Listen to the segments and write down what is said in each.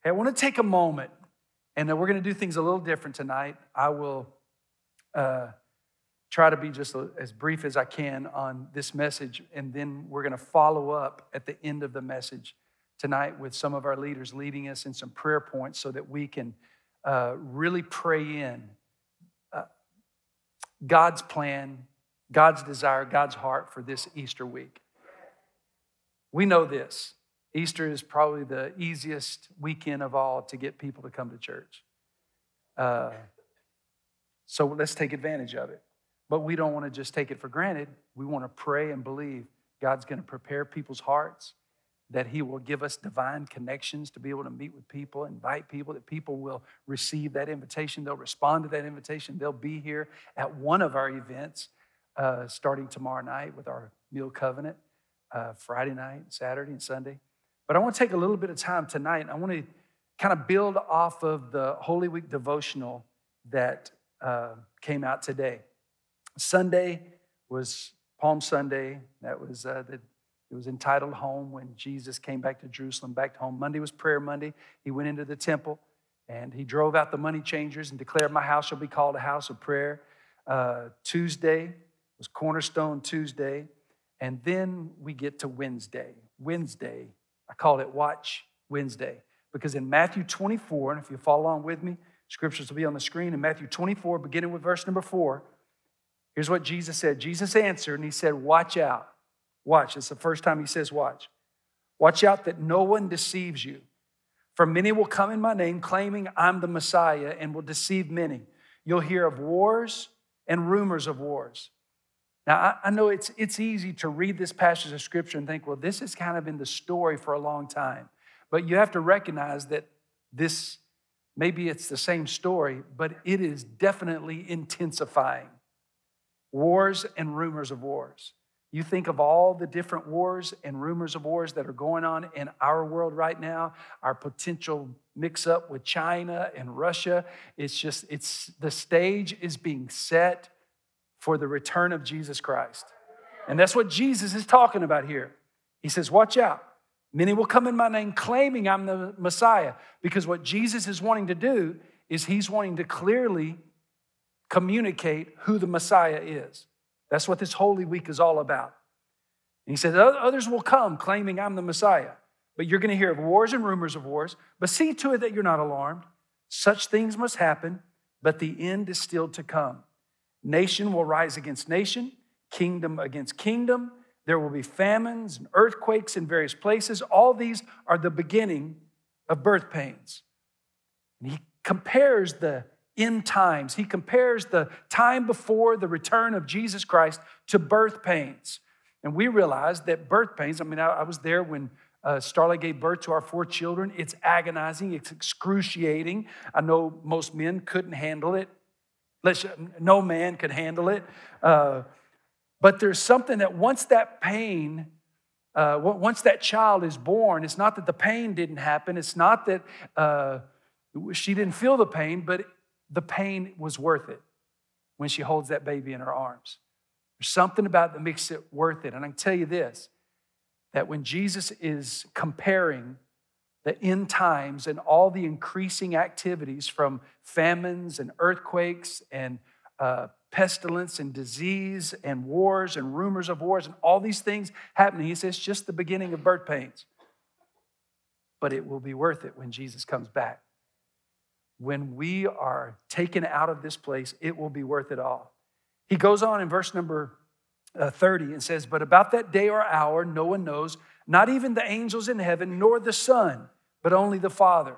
Hey, I want to take a moment, and we're going to do things a little different tonight. I will try to be just as brief as I can on this message, and then we're going to follow up at the end of the message tonight with some of our leaders leading us in some prayer points so that we can really pray in God's plan, God's desire, God's heart for this Easter week. We know this. Easter is probably the easiest weekend of all to get people to come to church. So let's take advantage of it. But we don't want to just take it for granted. We want to pray and believe God's going to prepare people's hearts, that he will give us divine connections to be able to meet with people, invite people, that people will receive that invitation. They'll respond to that invitation. They'll be here at one of our events starting tomorrow night with our meal covenant, Friday night, Saturday, and Sunday. But I want to take a little bit of time tonight. I want to kind of build off of the Holy Week devotional that came out today. Sunday was Palm Sunday. That was it was entitled Home, when Jesus came back to Jerusalem, back to home. Monday was Prayer Monday. He went into the temple and he drove out the money changers and declared, "My house shall be called a house of prayer." Tuesday was Cornerstone Tuesday. And then we get to Wednesday. Wednesday, I called it Watch Wednesday, because in Matthew 24, and if you follow along with me, scriptures will be on the screen. In Matthew 24, beginning with verse number 4, here's what Jesus said. Jesus answered and he said, "Watch out." Watch. It's the first time he says watch. "Watch out that no one deceives you. For many will come in my name, claiming I'm the Messiah, and will deceive many. You'll hear of wars and rumors of wars." Now, I know it's easy to read this passage of Scripture and think, well, this has kind of been the story for a long time. But you have to recognize that this, maybe it's the same story, but it is definitely intensifying. Wars and rumors of wars. You think of all the different wars and rumors of wars that are going on in our world right now, our potential mix-up with China and Russia. The stage is being set for the return of Jesus Christ. And that's what Jesus is talking about here. He says, watch out. Many will come in my name claiming I'm the Messiah. Because what Jesus is wanting to do is he's wanting to clearly communicate who the Messiah is. That's what this Holy Week is all about. And he said, others will come claiming I'm the Messiah. But you're going to hear of wars and rumors of wars. But see to it that you're not alarmed. Such things must happen, but the end is still to come. Nation will rise against nation, kingdom against kingdom. There will be famines and earthquakes in various places. All these are the beginning of birth pains. And he compares the end times. He compares the time before the return of Jesus Christ to birth pains. And we realize that birth pains, I was there when Starla gave birth to our 4 children. It's agonizing. It's excruciating. I know most men couldn't handle it. No man could handle it. But there's something that once that pain, once that child is born, it's not that the pain didn't happen. It's not that she didn't feel the pain, but the pain was worth it when she holds that baby in her arms. There's something about it that makes it worth it. And I can tell you this, that when Jesus is comparing the end times and all the increasing activities from famines and earthquakes and pestilence and disease and wars and rumors of wars and all these things happening, he says, just the beginning of birth pains. But it will be worth it when Jesus comes back. When we are taken out of this place, it will be worth it all. He goes on in verse number 30 and says, "But about that day or hour, no one knows, not even the angels in heaven, nor the Son, but only the Father."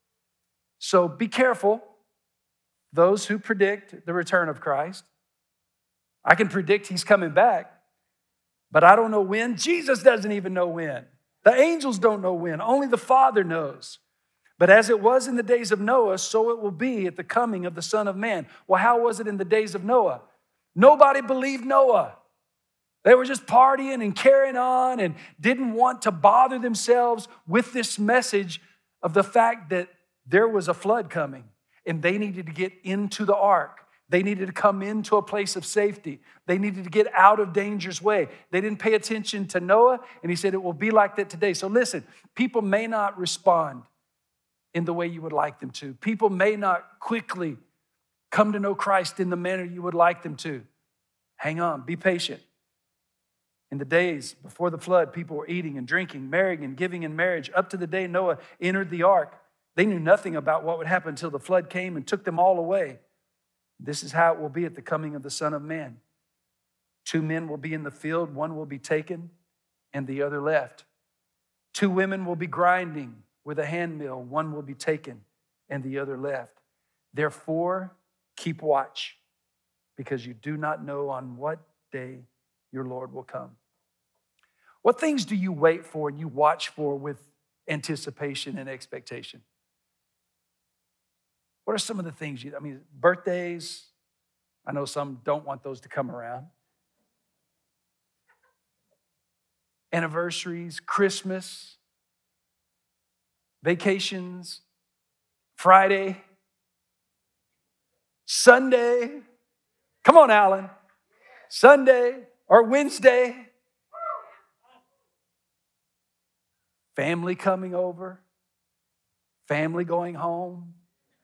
So be careful, those who predict the return of Christ. I can predict he's coming back, but I don't know when. Jesus doesn't even know when. The angels don't know when. Only the Father knows. "But as it was in the days of Noah, so it will be at the coming of the Son of Man." Well, how was it in the days of Noah? Nobody believed Noah. They were just partying and carrying on and didn't want to bother themselves with this message of the fact that there was a flood coming and they needed to get into the ark. They needed to come into a place of safety. They needed to get out of danger's way. They didn't pay attention to Noah, and he said it will be like that today. So listen, people may not respond in the way you would like them to. People may not quickly come to know Christ in the manner you would like them to. Hang on, be patient. In the days before the flood, people were eating and drinking, marrying and giving in marriage. Up to the day Noah entered the ark, they knew nothing about what would happen until the flood came and took them all away. This is how it will be at the coming of the Son of Man. 2 men will be in the field, one will be taken and the other left. 2 women will be grinding with a handmill, one will be taken and the other left. Therefore, keep watch, because you do not know on what day your Lord will come. What things do you wait for and you watch for with anticipation and expectation? What are some of the things birthdays? I know some don't want those to come around. Anniversaries, Christmas, vacations, Friday, Sunday. Come on, Alan. Sunday or Wednesday. Family coming over. Family going home.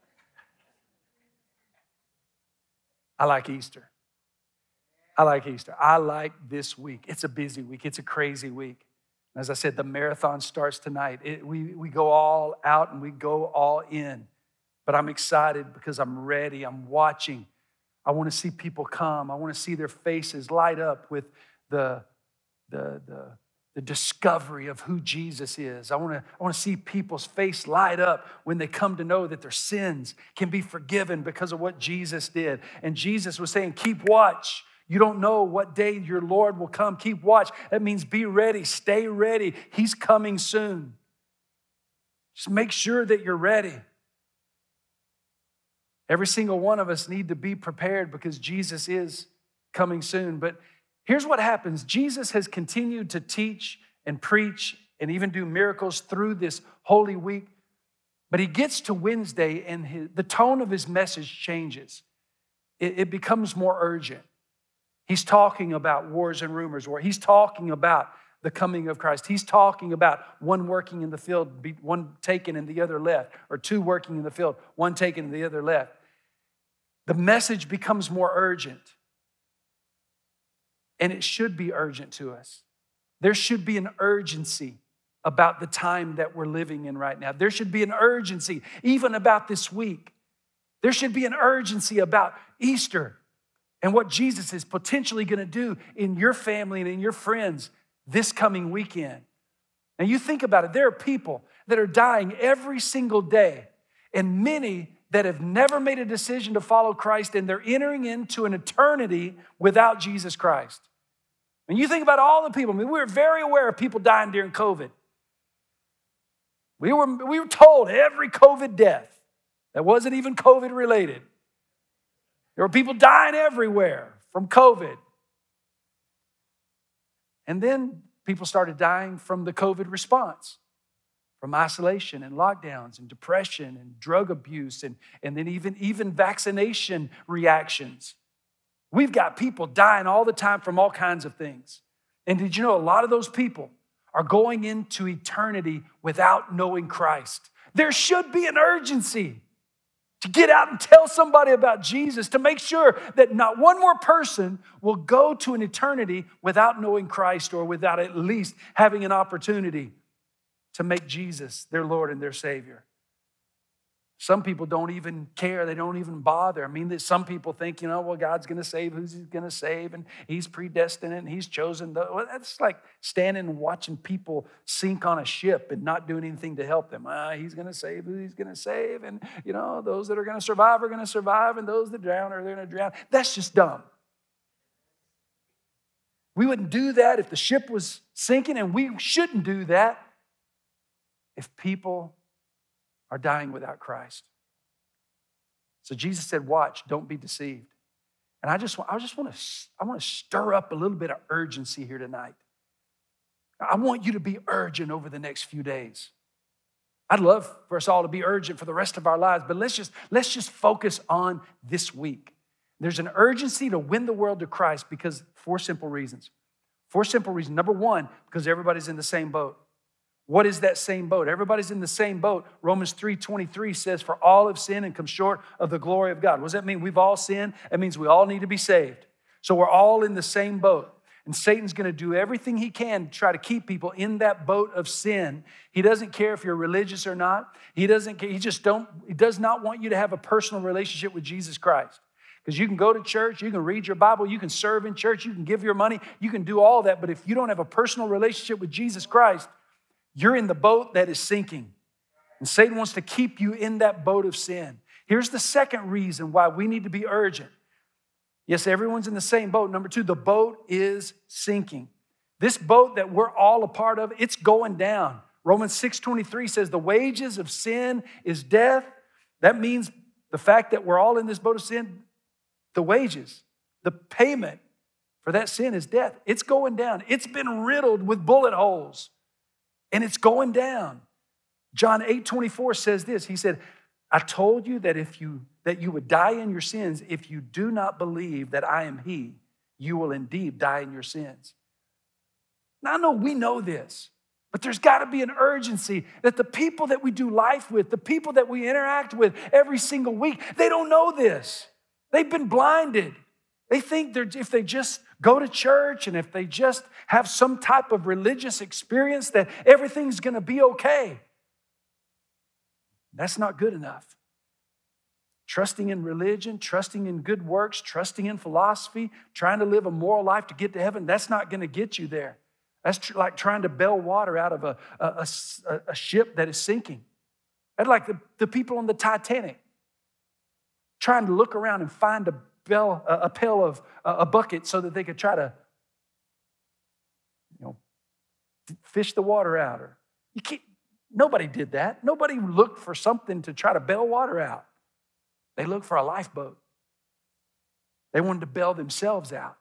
I like Easter. I like Easter. I like this week. It's a busy week. It's a crazy week. As I said, the marathon starts tonight. We go all out and we go all in. But I'm excited because I'm ready. I'm watching. I want to see people come. I want to see their faces light up with the discovery of who Jesus is. I want to see people's face light up when they come to know that their sins can be forgiven because of what Jesus did. And Jesus was saying, keep watch. You don't know what day your Lord will come. Keep watch. That means be ready. Stay ready. He's coming soon. Just make sure that you're ready. Every single one of us need to be prepared because Jesus is coming soon. But here's what happens. Jesus has continued to teach and preach and even do miracles through this Holy Week. But he gets to Wednesday and the tone of his message changes. It becomes more urgent. He's talking about wars and rumors, or he's talking about the coming of Christ. He's talking about one working in the field, one taken and the other left, or 2 working in the field, one taken and the other left. The message becomes more urgent. And it should be urgent to us. There should be an urgency about the time that we're living in right now. There should be an urgency even about this week. There should be an urgency about Easter and what Jesus is potentially going to do in your family and in your friends this coming weekend. And you think about it, there are people that are dying every single day, and many that have never made a decision to follow Christ, and they're entering into an eternity without Jesus Christ. And you think about all the people. We were very aware of people dying during COVID. We were told every COVID death that wasn't even COVID related. There were people dying everywhere from COVID. And then people started dying from the COVID response, from isolation and lockdowns and depression and drug abuse and then even vaccination reactions. We've got people dying all the time from all kinds of things. And did you know a lot of those people are going into eternity without knowing Christ? There should be an urgency to get out and tell somebody about Jesus, to make sure that not one more person will go to an eternity without knowing Christ, or without at least having an opportunity to make Jesus their Lord and their Savior. Some people don't even care. They don't even bother. I mean, some people think, well, God's going to save who's He's going to save, and He's predestined and He's chosen. Well, that's like standing and watching people sink on a ship and not doing anything to help them. He's going to save who He's going to save, and those that are going to survive are going to survive, and those that drown are going to drown. That's just dumb. We wouldn't do that if the ship was sinking, and we shouldn't do that if people are dying without Christ. So Jesus said, watch, don't be deceived. And I want to stir up a little bit of urgency here tonight. I want you to be urgent over the next few days. I'd love for us all to be urgent for the rest of our lives, but let's just focus on this week. There's an urgency to win the world to Christ because 4 simple reasons. 4 simple reasons. Number 1, because everybody's in the same boat. What is that same boat? Everybody's in the same boat. Romans 3:23 says, for all have sinned and come short of the glory of God. What does that mean? We've all sinned. That means we all need to be saved. So we're all in the same boat. And Satan's going to do everything he can to try to keep people in that boat of sin. He doesn't care if you're religious or not. He doesn't care. He does not want you to have a personal relationship with Jesus Christ. Because you can go to church, you can read your Bible, you can serve in church, you can give your money, you can do all that. But if you don't have a personal relationship with Jesus Christ, you're in the boat that is sinking. And Satan wants to keep you in that boat of sin. Here's the second reason why we need to be urgent. Yes, everyone's in the same boat. Number two, the boat is sinking. This boat that we're all a part of, it's going down. Romans 6:23 says the wages of sin is death. That means the fact that we're all in this boat of sin, the wages, the payment for that sin is death. It's going down. It's been riddled with bullet holes, and it's going down. John 8:24 says this. He said, I told you that that you would die in your sins. If you do not believe that I am he, you will indeed die in your sins. Now, I know we know this, but there's got to be an urgency that the people that we do life with, the people that we interact with every single week, they don't know this. They've been blinded. They think if they just go to church and if they just have some type of religious experience that everything's going to be okay. That's not good enough. Trusting in religion, trusting in good works, trusting in philosophy, trying to live a moral life to get to heaven, that's not going to get you there. That's like trying to bail water out of a ship that is sinking. That's like the people on the Titanic trying to look around and find a bucket so that they could try to, fish the water out. Or nobody did that. Nobody looked for something to try to bail water out. They looked for a lifeboat. They wanted to bail themselves out.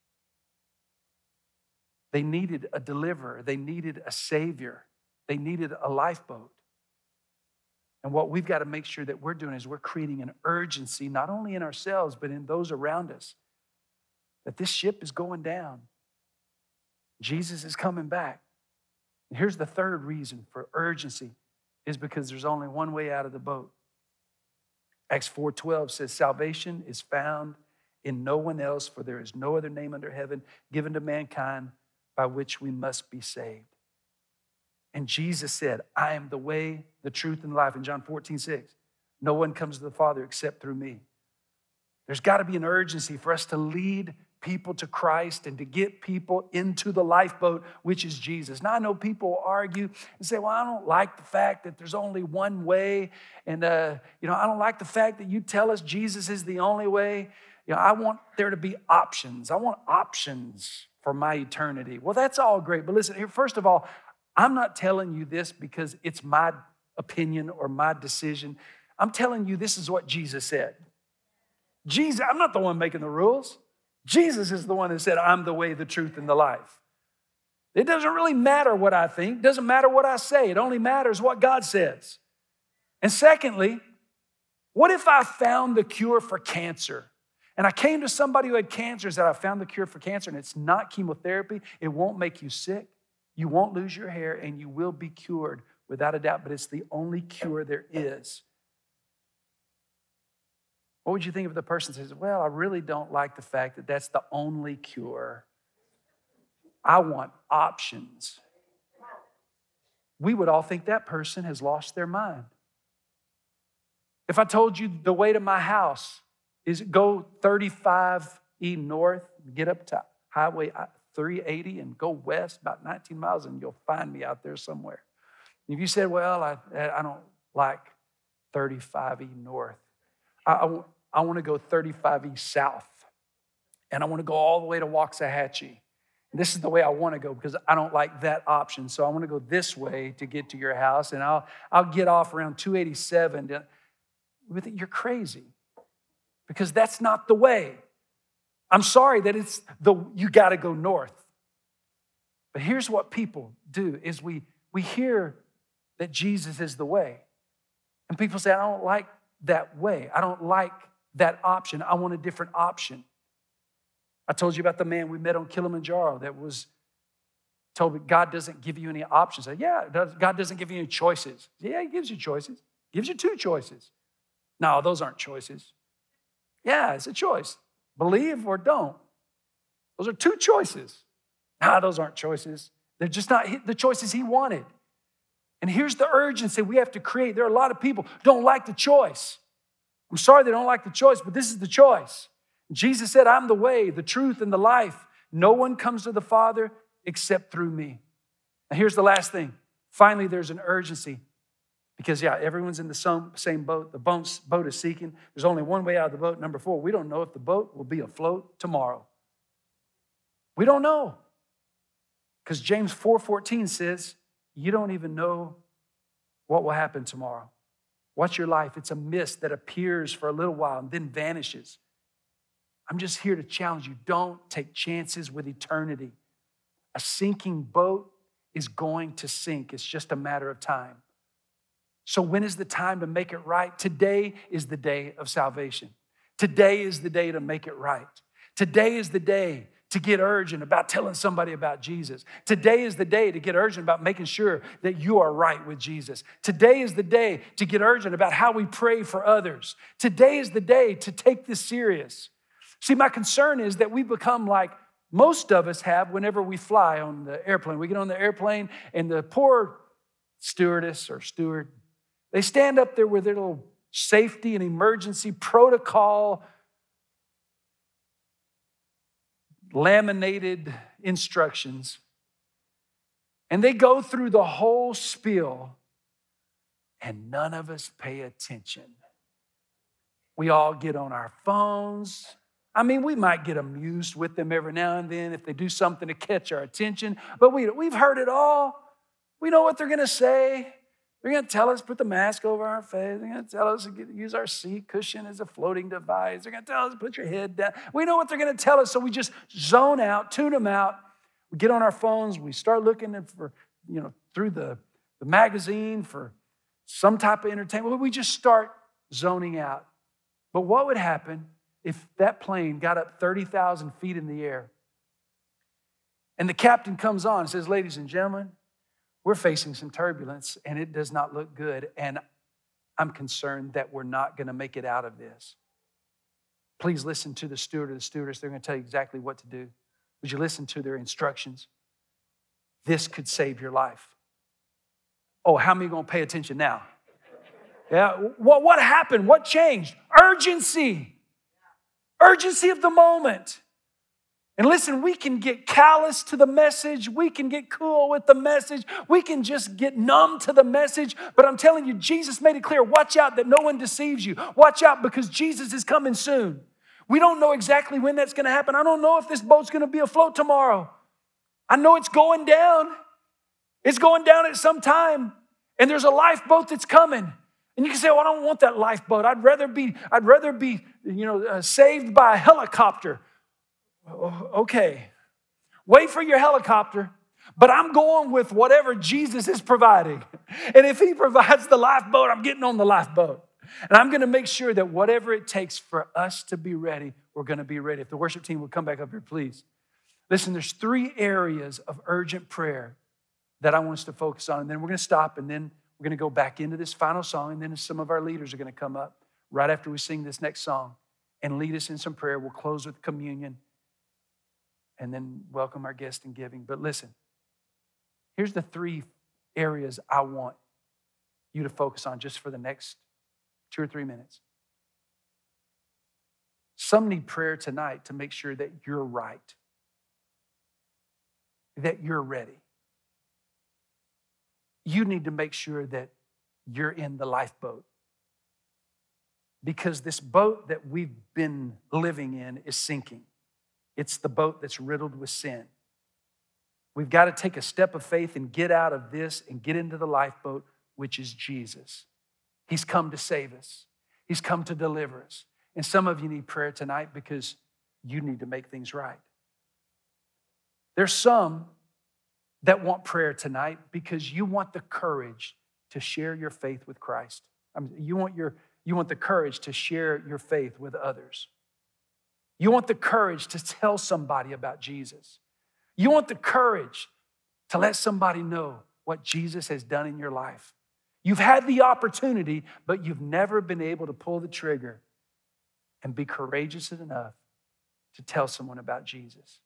They needed a deliverer. They needed a savior. They needed a lifeboat. And what we've got to make sure that we're doing is we're creating an urgency, not only in ourselves, but in those around us, that this ship is going down. Jesus is coming back. And here's the third reason for urgency, is because there's only one way out of the boat. Acts 4:12 says, salvation is found in no one else, for there is no other name under heaven given to mankind by which we must be saved. And Jesus said, I am the way, the truth, and the life. In John 14:6, no one comes to the Father except through me. There's got to be an urgency for us to lead people to Christ and to get people into the lifeboat, which is Jesus. Now, I know people argue and say, well, I don't like the fact that there's only one way. And, I don't like the fact that you tell us Jesus is the only way. I want there to be options. I want options for my eternity. Well, that's all great. But listen, here, first of all, I'm not telling you this because it's my opinion or my decision. I'm telling you this is what Jesus said. Jesus, I'm not the one making the rules. Jesus is the one that said, I'm the way, the truth, and the life. It doesn't really matter what I think. It doesn't matter what I say. It only matters what God says. And secondly, what if I found the cure for cancer? And I came to somebody who had cancer and said, I found the cure for cancer, and it's not chemotherapy. It won't make you sick. You won't lose your hair, and you will be cured without a doubt, but it's the only cure there is. What would you think if the person says, well, I really don't like the fact that that's the only cure. I want options. We would all think that person has lost their mind. If I told you the way to my house is go 35E north, get up to Highway 380 and go west about 19 miles and you'll find me out there somewhere. If you said, well, I don't like 35E north. I want to go 35E south. And I want to go all the way to Waxahachie. This is the way I want to go because I don't like that option. So I want to go this way to get to your house. And I'll get off around 287. You're crazy because that's not the way. I'm sorry that you got to go north. But here's what people do is we hear that Jesus is the way. And people say, I don't like that way. I don't like that option. I want a different option. I told you about the man we met on Kilimanjaro that was told me God doesn't give you any options. I said, yeah, God doesn't give you any choices. Yeah, he gives you choices. He gives you 2 choices. No, those aren't choices. Yeah, it's a choice. Believe or don't. Those are 2 choices. No, those aren't choices. They're just not the choices he wanted. And here's the urgency we have to create. There are a lot of people who don't like the choice. I'm sorry they don't like the choice, but this is the choice. Jesus said, I'm the way, the truth, and the life. No one comes to the Father except through me. Now here's the last thing. Finally, there's an urgency. Because, everyone's in the same boat. The boat is sinking. There's only one way out of the boat. Number 4, we don't know if the boat will be afloat tomorrow. We don't know. Because James 4:14 says, you don't even know what will happen tomorrow. Watch your life. It's a mist that appears for a little while and then vanishes. I'm just here to challenge you. Don't take chances with eternity. A sinking boat is going to sink. It's just a matter of time. So when is the time to make it right? Today is the day of salvation. Today is the day to make it right. Today is the day to get urgent about telling somebody about Jesus. Today is the day to get urgent about making sure that you are right with Jesus. Today is the day to get urgent about how we pray for others. Today is the day to take this serious. See, my concern is that we become like most of us have whenever we fly on the airplane. We get on the airplane and the poor stewardess or steward, they stand up there with their little safety and emergency protocol laminated instructions. And they go through the whole spiel and none of us pay attention. We all get on our phones. I mean, we might get amused with them every now and then if they do something to catch our attention, but we've heard it all. We know what they're going to say. They're going to tell us put the mask over our face. They're going to tell us to use our seat cushion as a floating device. They're going to tell us to put your head down. We know what they're going to tell us, so we just zone out, tune them out. We get on our phones. We start looking for, through the magazine for some type of entertainment. We just start zoning out. But what would happen if that plane got up 30,000 feet in the air and the captain comes on and says, ladies and gentlemen, we're facing some turbulence and it does not look good, and I'm concerned that we're not going to make it out of this. Please listen to the steward or the stewardess. They're going to tell you exactly what to do. Would you listen to their instructions? This could save your life. Oh, how many are going to pay attention now? Yeah, what happened? What changed? Urgency. Urgency of the moment. And listen, we can get callous to the message. We can get cool with the message. We can just get numb to the message. But I'm telling you, Jesus made it clear. Watch out that no one deceives you. Watch out because Jesus is coming soon. We don't know exactly when that's going to happen. I don't know if this boat's going to be afloat tomorrow. I know it's going down. It's going down at some time. And there's a lifeboat that's coming. And you can say, well, I don't want that lifeboat. I'd rather be saved by a helicopter. Okay, wait for your helicopter, but I'm going with whatever Jesus is providing. And if he provides the lifeboat, I'm getting on the lifeboat. And I'm going to make sure that whatever it takes for us to be ready, we're going to be ready. If the worship team would come back up here, please. Listen, there's 3 areas of urgent prayer that I want us to focus on. And then we're going to stop, and then we're going to go back into this final song, and then some of our leaders are going to come up right after we sing this next song and lead us in some prayer. We'll close with communion and then welcome our guest in giving. But listen, here's the 3 areas I want you to focus on just for the next 2 or 3 minutes. Some need prayer tonight to make sure that you're right, that you're ready. You need to make sure that you're in the lifeboat, because this boat that we've been living in is sinking. It's the boat that's riddled with sin. We've got to take a step of faith and get out of this and get into the lifeboat, which is Jesus. He's come to save us. He's come to deliver us. And some of you need prayer tonight because you need to make things right. There's some that want prayer tonight because you want the courage to share your faith with Christ. You want the courage to share your faith with others. You want the courage to tell somebody about Jesus. You want the courage to let somebody know what Jesus has done in your life. You've had the opportunity, but you've never been able to pull the trigger and be courageous enough to tell someone about Jesus.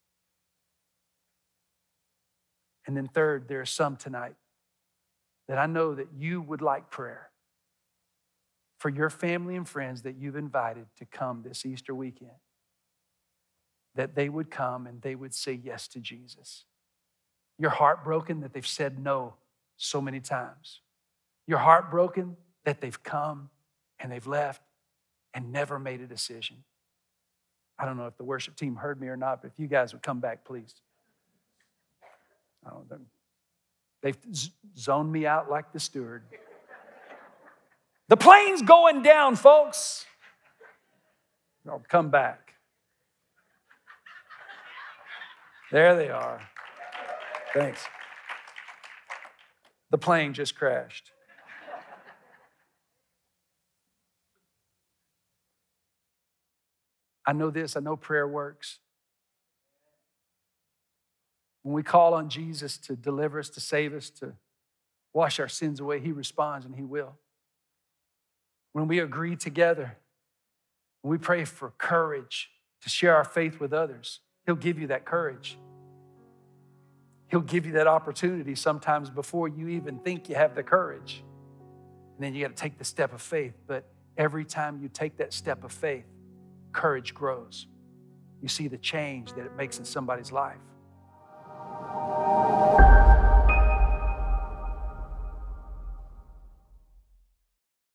And then third, there are some tonight that I know that you would like prayer for your family and friends that you've invited to come this Easter weekend, that they would come and they would say yes to Jesus. You're heartbroken that they've said no so many times. You're heartbroken that they've come and they've left and never made a decision. I don't know if the worship team heard me or not, but if you guys would come back, please. I don't know. They've zoned me out like the steward. The plane's going down, folks. I'll come back. There they are. Thanks. The plane just crashed. I know this. I know prayer works. When we call on Jesus to deliver us, to save us, to wash our sins away, he responds and he will. When we agree together, when we pray for courage to share our faith with others, he'll give you that courage. He'll give you that opportunity sometimes before you even think you have the courage. And then you got to take the step of faith. But every time you take that step of faith, courage grows. You see the change that it makes in somebody's life.